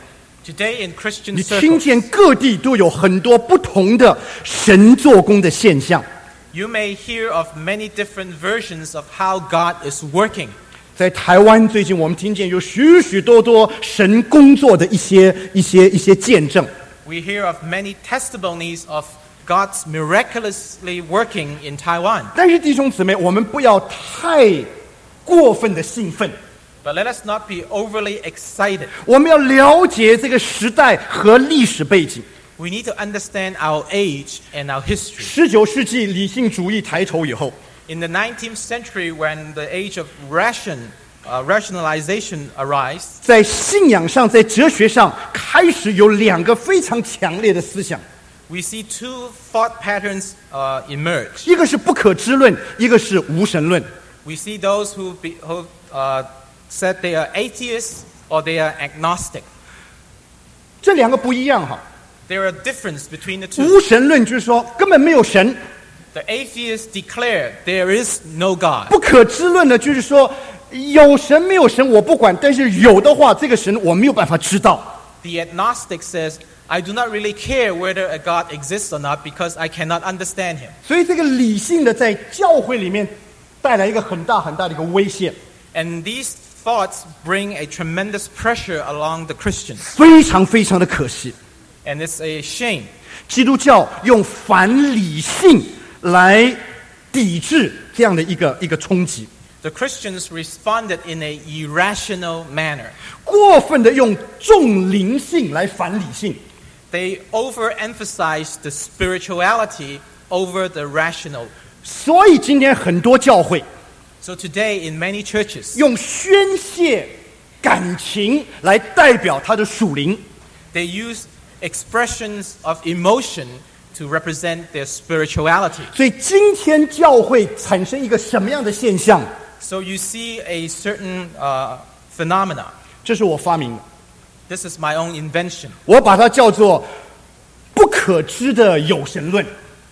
Today in Christian 你听 circles, 见各地都有很多不同的神做工的现象。 you may hear of many different versions of how God is working. 在台湾，最近我们听见有许许多多神工作的一些一些一些见证。 We hear of many testimonies of God's miraculously working in Taiwan. 但是弟兄姊妹，我们不要太过分的兴奋， But let us not be overly excited. 我们要了解这个时代和历史背景。 We need to understand our age and our history. 十九世纪理性主义抬头以后， In the nineteenth century, when the age of ration, uh, rationalization arose, 在信仰上，在哲学上，开始有两个非常强烈的思想， we see two thought patterns uh, emerge. 一个是不可知论，一个是无神论。 We see those who, be, who uh, said they are atheists or they are agnostic. 这两个不一样哈。 There are differences between the two. 无神论就是说根本没有神， The atheists declare there is no God. 不可知论呢就是说有神没有神我不管，但是有的话，这个神我没有办法知道。 The agnostic says, I do not really care whether a God exists or not because I cannot understand him. 所以这个理性的在教会里面带来一个很大很大的一个威胁， And these thoughts bring a tremendous pressure along the Christians. 非常非常的可惜。 And it's a shame. 基督教用反理性来抵制这样的一个一个冲击， The Christians responded in a irrational manner. 过分的用重灵性来反理性， They overemphasized the spirituality over the rational. 所以今天很多教会 So today in many churches, 用宣泄感情来代表他的属灵， they use expressions of emotion to represent their spirituality. 所以今天教会产生一个什么样的现象？ So you see a certain uh, phenomena. 这是我发明的， This is my own invention. 我把它叫做不可知的有神论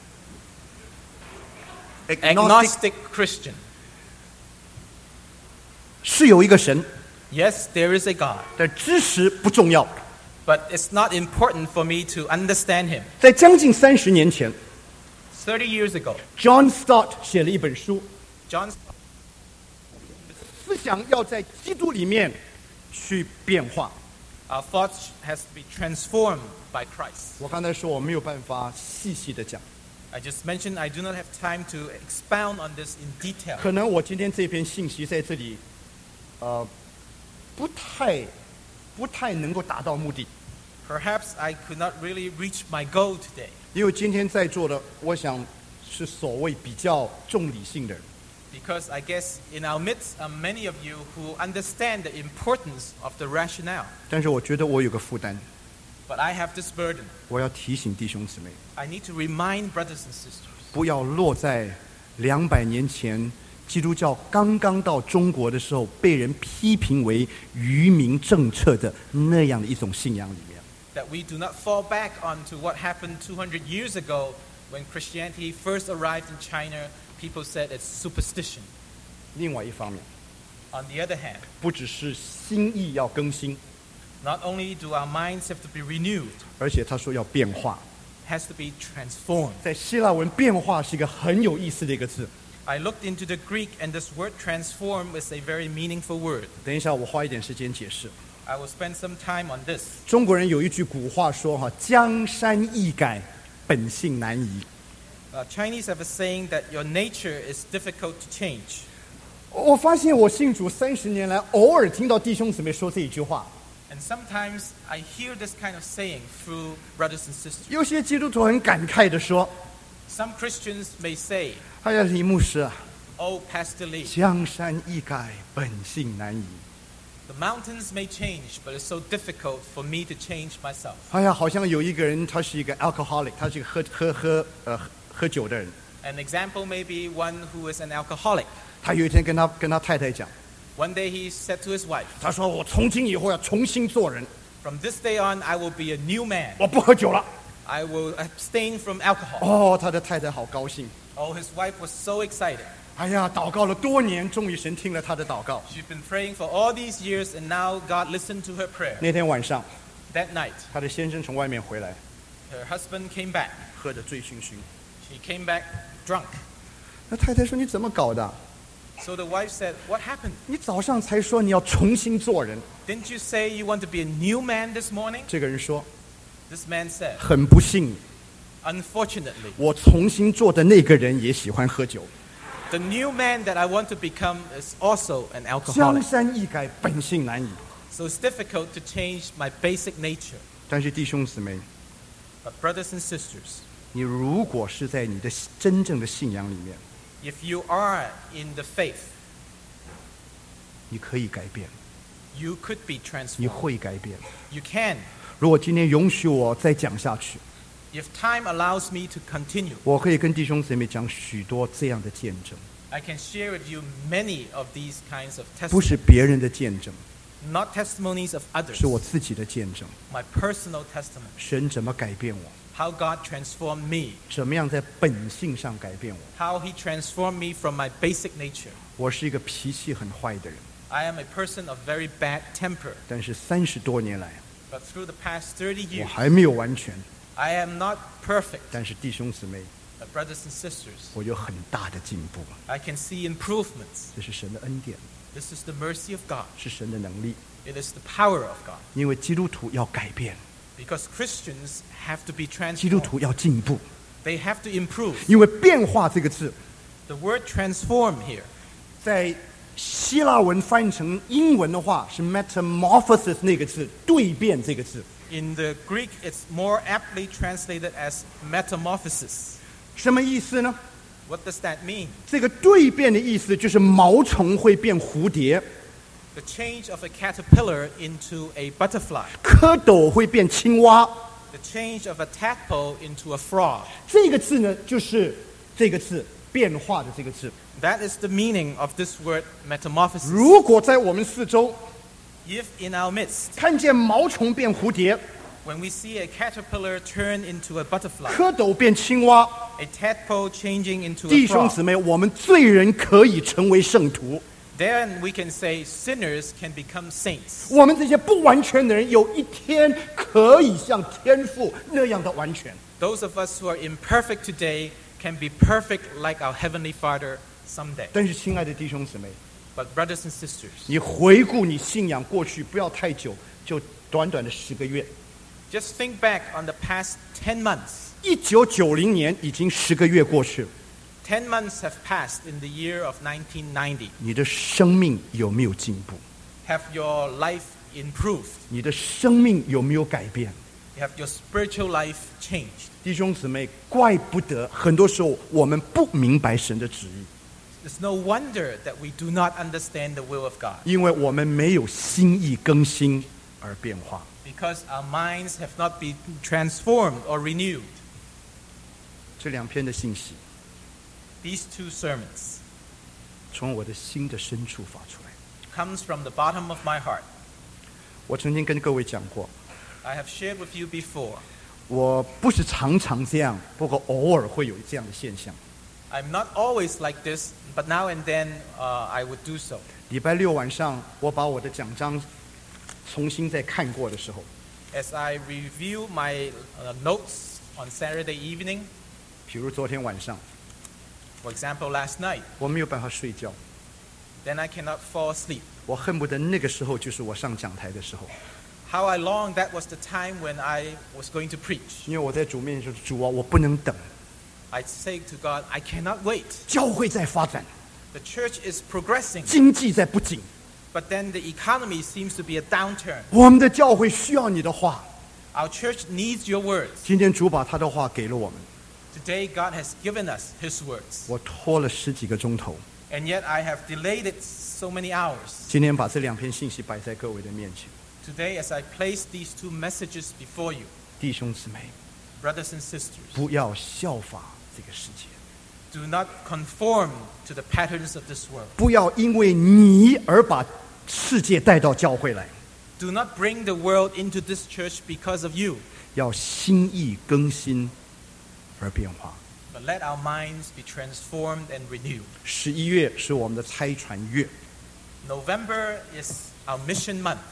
Agnostic Christian. 是有一个神， Yes, there is a God, 但知识不重要。 but it's not important for me to understand him. 在将近三十年前 Thirty years ago, ，John Stott 写了一本书， John 思想要在基督里面去变化。 Our thoughts has to be transformed by Christ. 我刚才说我没有办法细细的讲， I just mentioned I do not have time to expound on this in detail. 可能我今天这篇信息在这里，呃，不太不太能够达到目的， Perhaps I could not really reach my goal today, 因为今天在座的，我想是所谓比较重理性的人。 because I guess in our midst are many of you who understand the importance of the rationale. 但是我觉得我有个负担， But I have this burden. 我要提醒弟兄姊妹， I need to remind brothers and sisters, 不要落在两百年前基督教刚刚到中国的时候被人批评为愚民政策的那样的一种信仰里面。 that we do not fall back onto what happened two hundred years ago when Christianity first arrived in China. People said it's superstition. 另外一方面， On the other hand, 不只是心意要更新， not only do our minds have to be renewed, 而且他说要变化。 it has to be transformed. 在希腊文，变化是一个很有意思的一个字。 I looked into the Greek and this word transform is a very meaningful word. 等一下，我花一点时间解释。 I will spend some time on this. 中国人有一句古话说：“哈，江山易改，本性难移。” Uh, Chinese have a saying that your nature is difficult to change. 我发现我信主三十年来，偶尔听到弟兄姊妹说这一句话。 And sometimes I hear this kind of saying through brothers and sisters. 有些基督徒很感慨地说 Some Christians may say, ：“ 哎呀，李牧师啊， Oh, Pastor Lee, 江山易改，本性难移。 the mountains may change, but it's so difficult for me to change myself. ” 哎呀，好像有一个人，他是一个 alcoholic， 他是一个喝喝喝呃喝酒的人。 An example may be one who is an alcoholic. 他有一天跟他跟他太太讲， One day he said to his wife, 他说：“我从今以后要重新做人， From this day on, I will be a new man. 我不喝酒了。 I will abstain from alcohol. ” 哦，他的太太好高兴。 Oh, his wife was so excited. 哎呀，祷告了多年，终于神听了他的祷告。 She'd been praying for all these years, and now God listened to her prayer. 那天晚上， That night, 她的先生从外面回来， her husband came back. 喝得醉醺醺。 She came back drunk. 那太太说：“你怎么搞的？ So the wife said, "What happened? 你早上才说你要重新做人。” Didn't you say you want to be a new man this morning?" 这个人说 This man said,：“ 很不幸， "Unfortunately, 我重新做的那个人也喜欢喝酒。 the new man that I want to become is also an 江 alcoholic. 山易改，本性难移。 So it's difficult to change my basic nature." ” 但是弟兄姊妹， But brothers and sisters, 你如果是在你的真正的信仰里面， if you are in the faith, 你可以改变， you could be 你 transformed. 会改变。 You can. 如果今天允许我再讲下去， If time allows me to continue, 我可以跟弟兄姊妹讲许多这样的见证， I can share with you many of these kinds of 不 testimonies, 是别人的见证， not testimonies of others, 是我自己的见证。 my personal testimony, 神怎么改变我？ how God transformed me, 怎么样在本性上改变我？ how He transformed me from my basic nature. 我是一个脾气很坏的人， I am a person of very bad temper, 但是三十多年来， but through the past thirty 我 years, 还没有完全。 I am not perfect. 但是弟兄姊妹， But brothers and sisters, 我有很大的进步， I can see improvements. 这是神的恩典， This is the mercy of God. 是神的能力。 It is the power of God. 因为基督徒要改变， Because Christians have to be 基督 transformed. 徒要进步， They have to improve. 因为变化这个字 The word transform here, 在希腊文翻译成英文的话是 metamorphosis 那个字，蜕变这个字。 in the Greek, it's more aptly translated as metamorphosis. 什么意思呢？ What does that mean? 这个蜕变的意思就是毛虫会变蝴蝶， The change of a caterpillar into a butterfly. 蝌蚪会变青蛙。 The change of a tadpole into a frog. 这个字呢，就是这个字变化的这个字。 That is the meaning of this word metamorphosis. 如果在我们四周 If in our midst, 看见毛虫变蝴蝶， when we see a caterpillar turn into a butterfly, 蝌蚪变青蛙， a tadpole changing into 弟 a 兄 frog, 姊妹，我们罪人可以成为圣徒。 then we can say sinners can become saints. 我们这些不完全的人，有一天可以像天父那样的完全。 Those of us who are imperfect today can be perfect like our Heavenly Father someday. 但是，亲爱的弟兄姊妹， But brothers and sisters, 你回顾你信仰过去，不要太久，就短短的十个月。 just think back on the past ten months. 一九九零年已经十个月过去了， Ten months have passed in the year of nineteen ninety. 你的生命有没有进步？ Have your life improved? 你的生命有没有改变？ Have your spiritual life changed? 弟兄姊妹，怪不得很多时候我们不明白神的旨意， It's no wonder that we do not understand the will of God, 因为我们没有心意更新而变化。 because our minds have not been transformed or renewed. 这两篇的信息 These two sermons 从我的心的深处发出来。 comes from the bottom of my heart. 我曾经跟各位讲过， I have shared with you before. 我不是常常这样，不过偶尔会有这样的现象。 I'm not always like this, but now and then uh, I would do so. 礼拜六晚上，我把我的奖章重新再看过的时候， As I review my uh, notes on Saturday evening, 比如昨天晚上， for example, last night, 我没有办法睡觉， then I cannot fall asleep. 我恨不得那个时候就是我上讲台的时候， How I long that was the time when I was going to preach. 因为我在主面前说：“主啊，我不能等， I say to God, I cannot wait. 教会在发展， The church is progressing, 经济在不景， but then the economy seems to be a downturn. 我们的教会需要你的话。 Our church needs your words. 今天主把他的话给了我们， Today, God has given us His words, 我拖了十几个钟头， and yet I have delayed it so many hours. 今天把这两篇信息摆在各位的面前， Today, as I place these two messages before you, 弟兄姊妹， brothers and sisters, 不要效法这个世界， do not conform to the patterns of this world. 不要因为你而把世界带到教会来， Do not bring the world into this church because of you, 要心意更新而变化。 but let our minds be transformed and renewed. 十一月是我们的差传月， November is our mission month.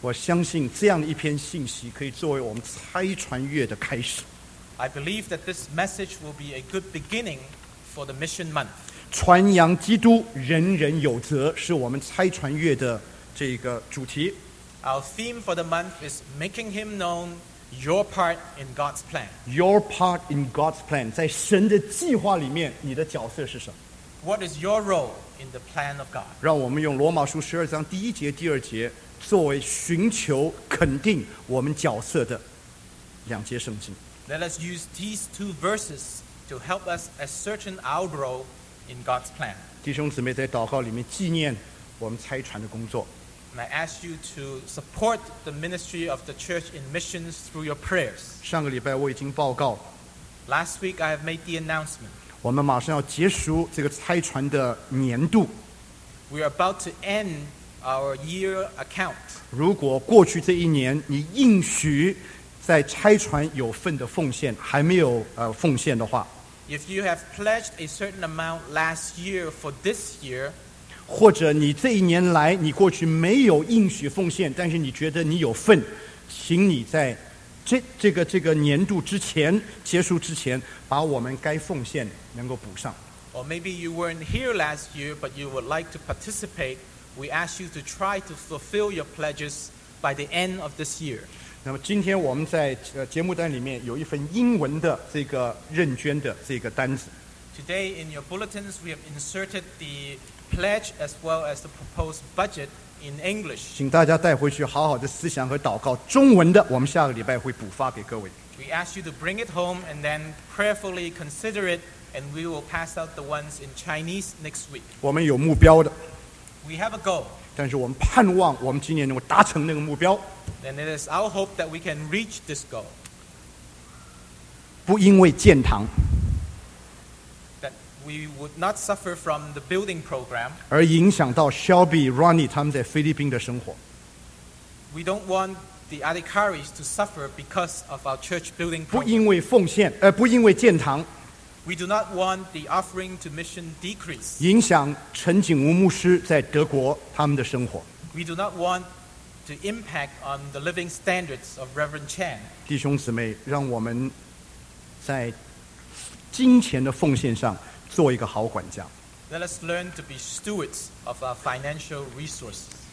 我相信这样的一篇信息可以作为我们差传月的开始。 I believe that this message will be a good beginning for the Mission Month. 传扬基督，人人有责，是我们差传月的这个主题。 Our theme for the month is making Him known, your part in God's plan. Your part in God's plan， 在神的计划里面，你的角色是什么？ What is your role in the plan of God? 让我们用罗马书十二章第一节、第二节作为寻求肯定我们角色的两节圣经。 Let us use these two verses to help us ascertain our role in God's plan. 弟兄姊妹在祷告里面纪念我们差传的工作。 And I ask you to support the ministry of the church in missions through your prayers. 上个礼拜我已经报告， Last week I have made the announcement. 我们马上要结束这个差传的年度。 We are about to end our year account. 如果过去这一年你应许在差传有份的奉献还没有呃奉献的话， If you have pledged a certain amount last year for this year, 或者你这一年来你过去没有应许奉献，但是你觉得你有份，请你在这这个这个年度之前结束之前，把我们该奉献能够补上。 or maybe you weren't here last year but you would like to participate, we ask you to try to fulfill your pledges by the end of this year. 那么今天我们在呃节目单里面有一份英文的这个认捐的这个单子。 Today in your bulletins we have inserted the pledge as well as the proposed budget in English. 请大家带回去好好的思想和祷告。中文的我们下个礼拜会补发给各位。 We ask you to bring it home and then prayerfully consider it, and we will pass out the ones in Chinese next week. 我们有目标的， We have a goal, 但是我们盼望我们今年能够达成那个目标， and it is our hope that we can reach this goal, 不因为建堂 that we would not suffer from the building program. 而影响到 Shelby、Ronnie 他们在菲律宾的生活。 We don't want the Adhikaris to suffer because of our church building 不 program. 因为奉献，呃，不因为建堂 We do not want the offering to mission decrease. 影响陈景吴牧师在德国他们的生活。 We do not want to impact on the living standards of Reverend Chan. 弟兄姊妹，让我们在金钱的奉献上做一个好管家。 Let us learn to be stewards of our financial resources.